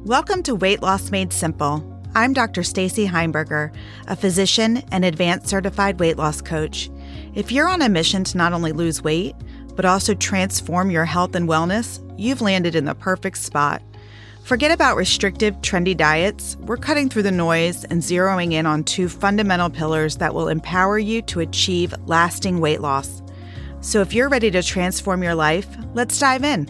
Welcome to Weight Loss Made Simple. I'm Dr. Stacy Heimberger, a physician and advanced certified weight loss coach. If you're on a mission to not only lose weight, but also transform your health and wellness, you've landed in the perfect spot. Forget about restrictive, trendy diets. We're cutting through the noise and zeroing in on two fundamental pillars that will empower you to achieve lasting weight loss. So if you're ready to transform your life, let's dive in.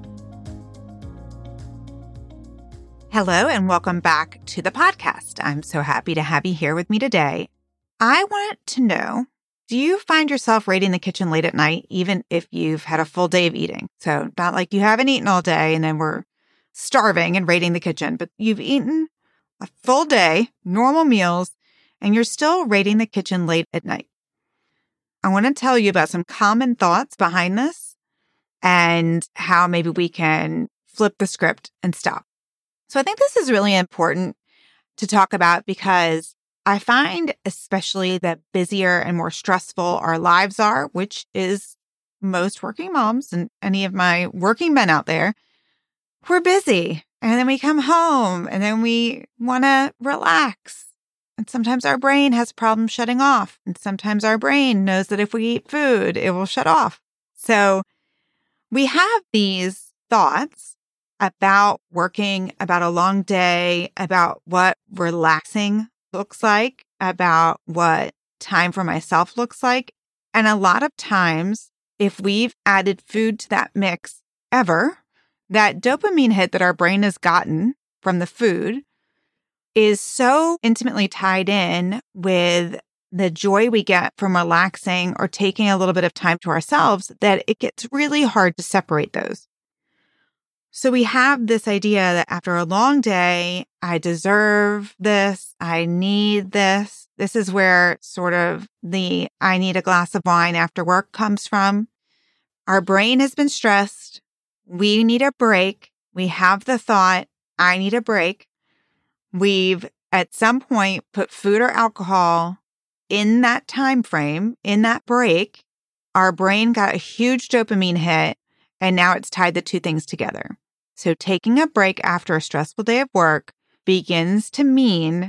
Hello, and welcome back to the podcast. I'm so happy to have you here with me today. I want to know, do you find yourself raiding the kitchen late at night, even if you've had a full day of eating? So not like you haven't eaten all day and then we're starving and raiding the kitchen, but you've eaten a full day, normal meals, and you're still raiding the kitchen late at night. I want to tell you about some common thoughts behind this and how maybe we can flip the script and stop. So I think this is really important to talk about because I find especially the busier and more stressful our lives are, which is most working moms and any of my working men out there, we're busy and then we come home and then we want to relax. And sometimes our brain has problems shutting off. And sometimes our brain knows that if we eat food, it will shut off. So we have these thoughts about working, about a long day, about what relaxing looks like, about what time for myself looks like. And a lot of times, if we've added food to that mix ever, that dopamine hit that our brain has gotten from the food is so intimately tied in with the joy we get from relaxing or taking a little bit of time to ourselves that it gets really hard to separate those. So we have this idea that after a long day, I deserve this, I need this. This is where sort of the I need a glass of wine after work comes from. Our brain has been stressed. We need a break. We have the thought, I need a break. We've at some point put food or alcohol in that time frame, in that break. Our brain got a huge dopamine hit, and now it's tied the two things together. So taking a break after a stressful day of work begins to mean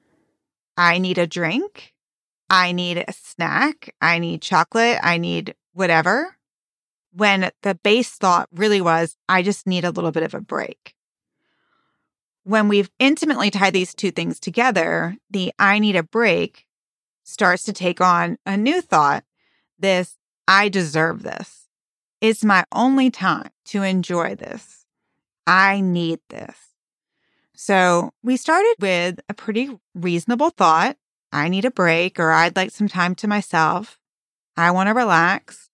I need a drink, I need a snack, I need chocolate, I need whatever, when the base thought really was, I just need a little bit of a break. When we've intimately tied these two things together, the I need a break starts to take on a new thought, this I deserve this. It's my only time to enjoy this. I need this. So we started with a pretty reasonable thought. I need a break, or I'd like some time to myself. I want to relax.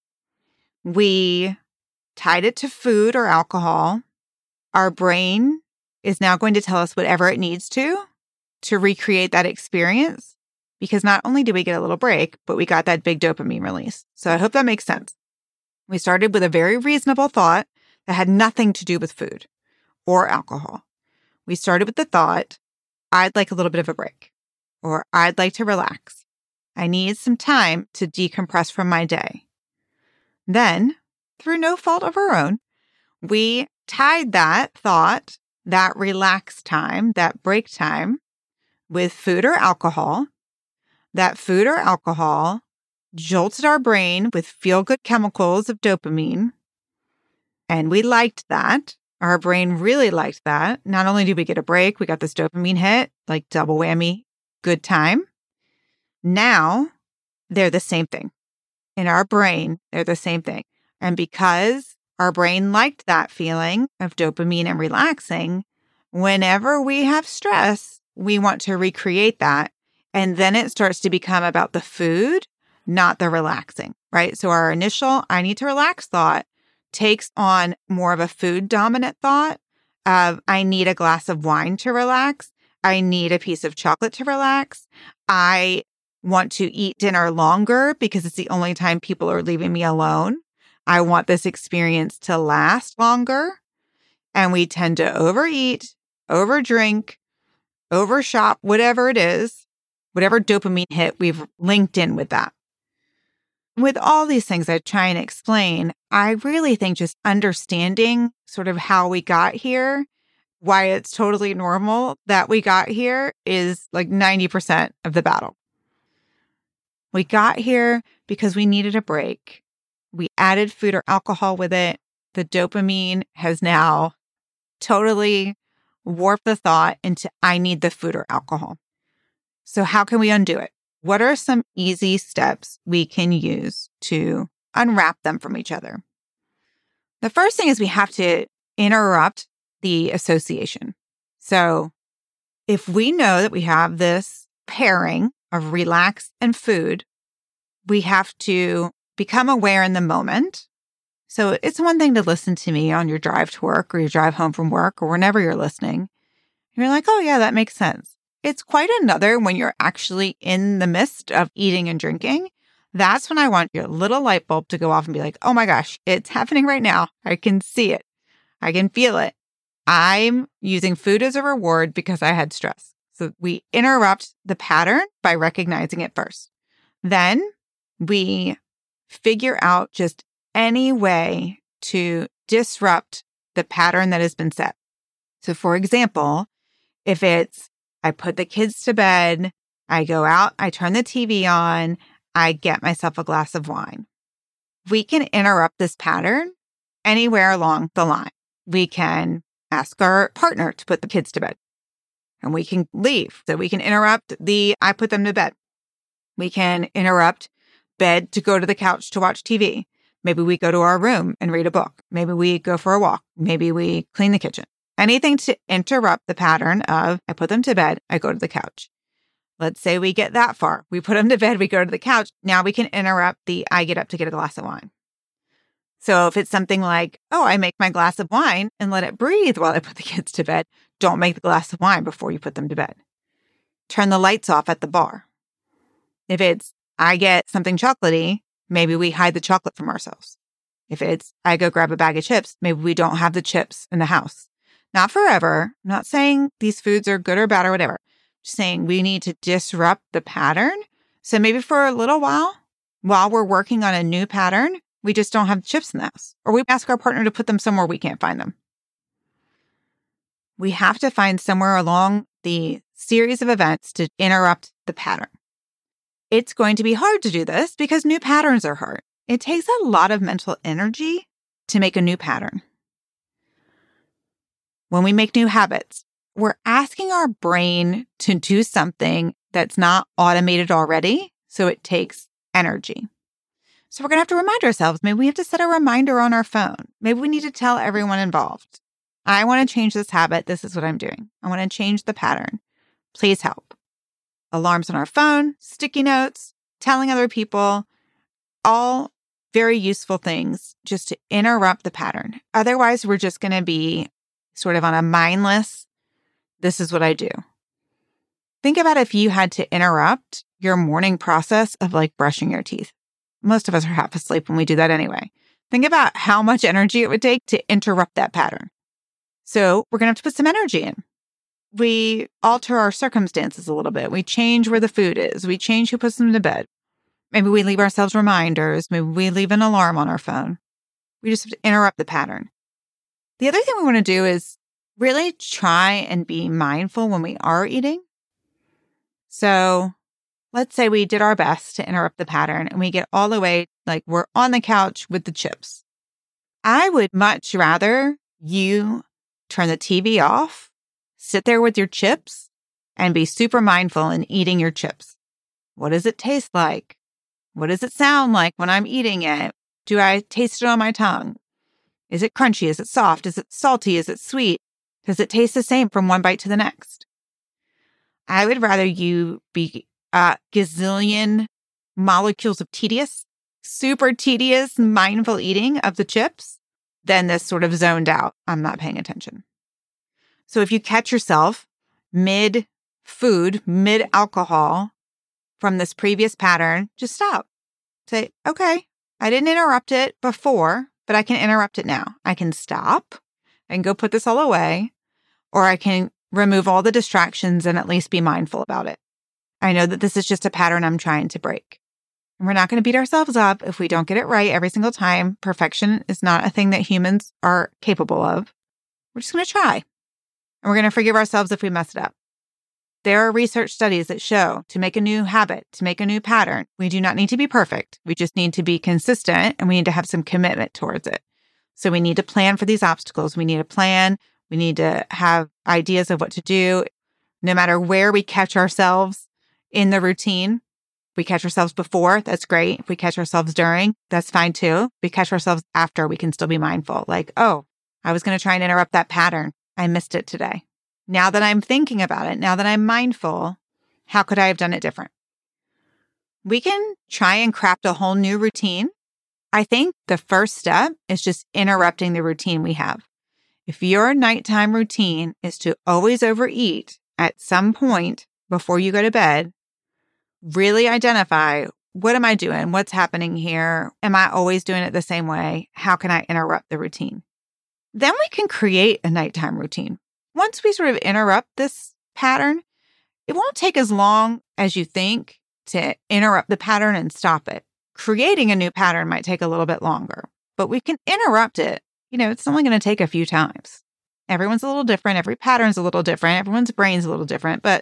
We tied it to food or alcohol. Our brain is now going to tell us whatever it needs to recreate that experience, because not only do we get a little break, but we got that big dopamine release. So I hope that makes sense. We started with a very reasonable thought that had nothing to do with food or alcohol. We started with the thought, I'd like a little bit of a break, or I'd like to relax. I need some time to decompress from my day. Then, through no fault of our own, we tied that thought, that relax time, that break time, with food or alcohol. That food or alcohol jolted our brain with feel-good chemicals of dopamine, and we liked that. Our brain really liked that. Not only did we get a break, we got this dopamine hit, like double whammy, good time. Now, they're the same thing. In our brain, they're the same thing. And because our brain liked that feeling of dopamine and relaxing, whenever we have stress, we want to recreate that. And then it starts to become about the food, not the relaxing, right? So our initial, I need to relax thought takes on more of a food dominant thought of I need a glass of wine to relax. I need a piece of chocolate to relax. I want to eat dinner longer because it's the only time people are leaving me alone. I want this experience to last longer. And we tend to overeat, overdrink, overshop, whatever it is, whatever dopamine hit we've linked in with that. With all these things I try and explain, I really think just understanding sort of how we got here why it's totally normal that we got here is like 90% of the battle. We got here because we needed a break. We added food or alcohol with it. The dopamine has now totally warped the thought into I need the food or alcohol. So how can we undo it? What are some easy steps we can use to unwrap them from each other? The first thing is we have to interrupt the association. So if we know that we have this pairing of relax and food, we have to become aware in the moment. So it's one thing to listen to me on your drive to work or your drive home from work or whenever you're listening. You're like, oh yeah, that makes sense. It's quite another when you're actually in the midst of eating and drinking. That's when I want your little light bulb to go off and be like, oh my gosh, it's happening right now. I can see it. I can feel it. I'm using food as a reward because I had stress. So we interrupt the pattern by recognizing it first. Then we figure out just any way to disrupt the pattern that has been set. So for example, if it's I put the kids to bed, I go out, I turn the TV on, I get myself a glass of wine. We can interrupt this pattern anywhere along the line. We can ask our partner to put the kids to bed and we can leave. So we can interrupt I put them to bed. We can interrupt bed to go to the couch to watch TV. Maybe we go to our room and read a book. Maybe we go for a walk. Maybe we clean the kitchen. Anything to interrupt the pattern of I put them to bed, I go to the couch. Let's say we get that far. We put them to bed, we go to the couch. Now we can interrupt I get up to get a glass of wine. So if it's something like, oh, I make my glass of wine and let it breathe while I put the kids to bed, don't make the glass of wine before you put them to bed. Turn the lights off at the bar. If it's I get something chocolatey, maybe we hide the chocolate from ourselves. If it's I go grab a bag of chips, maybe we don't have the chips in the house. Not forever. I'm not saying these foods are good or bad or whatever. Just saying we need to disrupt the pattern. So maybe for a little while we're working on a new pattern, we just don't have chips in the house. Or we ask our partner to put them somewhere we can't find them. We have to find somewhere along the series of events to interrupt the pattern. It's going to be hard to do this because new patterns are hard. It takes a lot of mental energy to make a new pattern. When we make new habits, we're asking our brain to do something that's not automated already, so it takes energy. So we're going to have to remind ourselves. Maybe we have to set a reminder on our phone. Maybe we need to tell everyone involved, I want to change this habit. This is what I'm doing. I want to change the pattern. Please help. Alarms on our phone, sticky notes, telling other people, all very useful things just to interrupt the pattern. Otherwise, we're just going to be sort of on a mindless, this is what I do. Think about if you had to interrupt your morning process of like brushing your teeth. Most of us are half asleep when we do that anyway. Think about how much energy it would take to interrupt that pattern. So we're going to have to put some energy in. We alter our circumstances a little bit. We change where the food is. We change who puts them to bed. Maybe we leave ourselves reminders. Maybe we leave an alarm on our phone. We just have to interrupt the pattern. The other thing we want to do is really try and be mindful when we are eating. So let's say we did our best to interrupt the pattern and we get all the way, like we're on the couch with the chips. I would much rather you turn the TV off, sit there with your chips, and be super mindful in eating your chips. What does it taste like? What does it sound like when I'm eating it? Do I taste it on my tongue? Is it crunchy? Is it soft? Is it salty? Is it sweet? Does it taste the same from one bite to the next? I would rather you be a gazillion molecules of tedious, super tedious, mindful eating of the chips than this sort of zoned out, I'm not paying attention. So if you catch yourself mid-food, mid-alcohol from this previous pattern, just stop. Say, okay, I didn't interrupt it before, but I can interrupt it now. I can stop and go put this all away, or I can remove all the distractions and at least be mindful about it. I know that this is just a pattern I'm trying to break. And we're not going to beat ourselves up if we don't get it right every single time. Perfection is not a thing that humans are capable of. We're just going to try. And we're going to forgive ourselves if we mess it up. There are research studies that show to make a new habit, to make a new pattern, we do not need to be perfect. We just need to be consistent and we need to have some commitment towards it. So we need to plan for these obstacles. We need a plan. We need to have ideas of what to do. No matter where we catch ourselves in the routine, if we catch ourselves before, that's great. If we catch ourselves during, that's fine too. If we catch ourselves after, we can still be mindful. Like, oh, I was going to try and interrupt that pattern. I missed it today. Now that I'm thinking about it, now that I'm mindful, how could I have done it different? We can try and craft a whole new routine. I think the first step is just interrupting the routine we have. If your nighttime routine is to always overeat at some point before you go to bed, really identify, what am I doing? What's happening here? Am I always doing it the same way? How can I interrupt the routine? Then we can create a nighttime routine. Once we sort of interrupt this pattern, it won't take as long as you think to interrupt the pattern and stop it. Creating a new pattern might take a little bit longer, but we can interrupt it. It's only going to take a few times. Everyone's a little different. Every pattern's a little different. Everyone's brain's a little different, but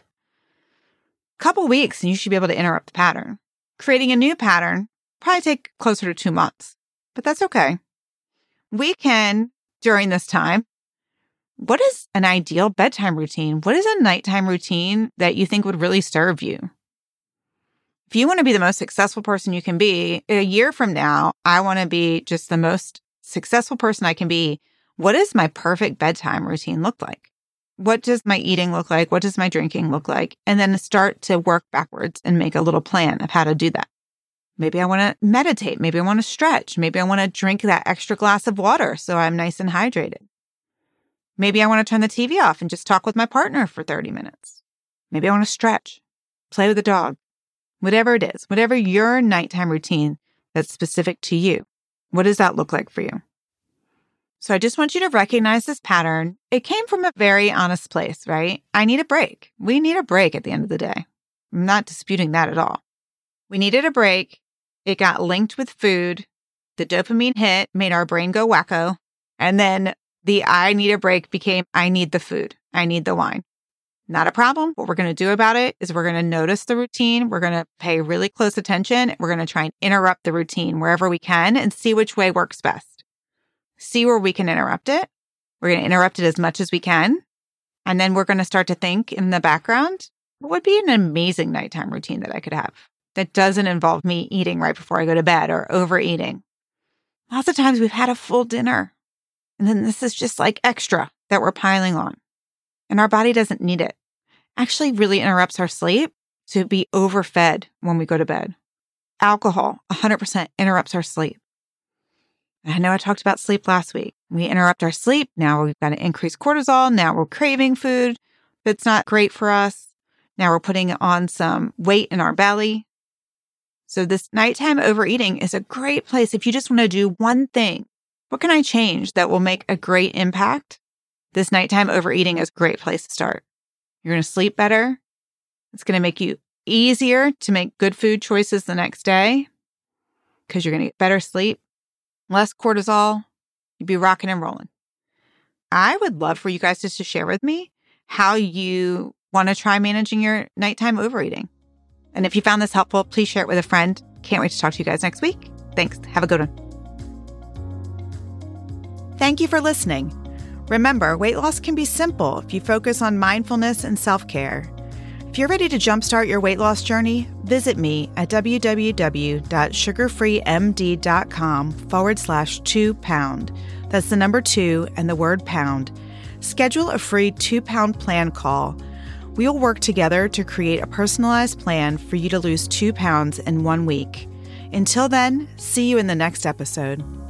a couple weeks and you should be able to interrupt the pattern. Creating a new pattern probably take closer to 2 months, but that's okay. We can, during this time, what is an ideal bedtime routine? What is a nighttime routine that you think would really serve you? If you want to be the most successful person you can be, a year from now, I want to be just the most successful person I can be. What does my perfect bedtime routine look like? What does my eating look like? What does my drinking look like? And then start to work backwards and make a little plan of how to do that. Maybe I want to meditate. Maybe I want to stretch. Maybe I want to drink that extra glass of water so I'm nice and hydrated. Maybe I want to turn the TV off and just talk with my partner for 30 minutes. Maybe I want to stretch, play with the dog, whatever it is, whatever your nighttime routine that's specific to you. What does that look like for you? So I just want you to recognize this pattern. It came from a very honest place, right? I need a break. We need a break at the end of the day. I'm not disputing that at all. We needed a break. It got linked with food. The dopamine hit made our brain go wacko. And then the I need a break became I need the food. I need the wine. Not a problem. What we're going to do about it is we're going to notice the routine. We're going to pay really close attention. We're going to try and interrupt the routine wherever we can and see which way works best. See where we can interrupt it. We're going to interrupt it as much as we can. And then we're going to start to think in the background, what would be an amazing nighttime routine that I could have that doesn't involve me eating right before I go to bed or overeating? Lots of times we've had a full dinner. And then this is just like extra that we're piling on. And our body doesn't need it. Actually really interrupts our sleep to be overfed when we go to bed. Alcohol 100% interrupts our sleep. I know I talked about sleep last week. We interrupt our sleep. Now we've got to increase cortisol. Now we're craving food that's not great for us. Now we're putting on some weight in our belly. So this nighttime overeating is a great place if you just want to do one thing. What can I change that will make a great impact? This nighttime overeating is a great place to start. You're going to sleep better. It's going to make you easier to make good food choices the next day because you're going to get better sleep, less cortisol. You'd be rocking and rolling. I would love for you guys just to share with me how you want to try managing your nighttime overeating. And if you found this helpful, please share it with a friend. Can't wait to talk to you guys next week. Thanks. Have a good one. Thank you for listening. Remember, weight loss can be simple if you focus on mindfulness and self-care. If you're ready to jumpstart your weight loss journey, visit me at www.sugarfreemd.com/2pound. That's the number 2 and the word pound. Schedule a free 2-pound plan call. We'll work together to create a personalized plan for you to lose 2 pounds in 1 week. Until then, see you in the next episode.